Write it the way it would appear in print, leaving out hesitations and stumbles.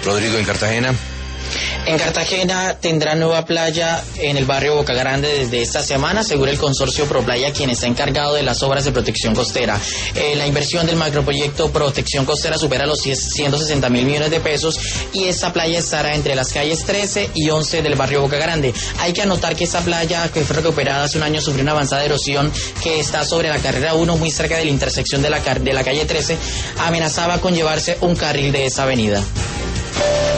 Rodrigo, en Cartagena. En Cartagena tendrá nueva playa en el barrio Boca Grande desde esta semana, asegura el consorcio ProPlaya, quien está encargado de las obras de protección costera. La inversión del macroproyecto Protección Costera supera los 160.000 millones de pesos y esta playa estará entre las calles 13 y 11 del barrio Boca Grande. Hay que anotar que esta playa, que fue recuperada hace un año, sufrió una avanzada erosión que está sobre la carrera 1, muy cerca de la intersección de la calle 13, amenazaba con llevarse un carril de esa avenida.